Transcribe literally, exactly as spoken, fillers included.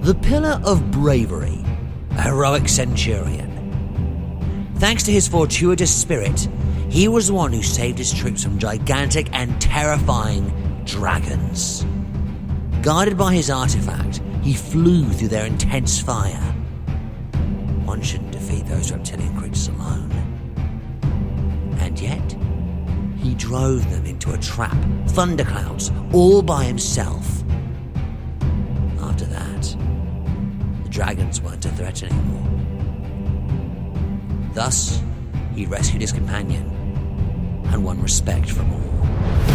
the pillar of bravery, a heroic centurion. Thanks to his fortuitous spirit, he was the one who saved his troops from gigantic and terrifying dragons. Guided by his artifact, he flew through their intense fire. One shouldn't defeat those reptilian creatures alone. And yet, he drove them into a trap, thunderclouds, all by himself. After that, the dragons weren't a threat anymore. Thus, he rescued his companion and won respect from all.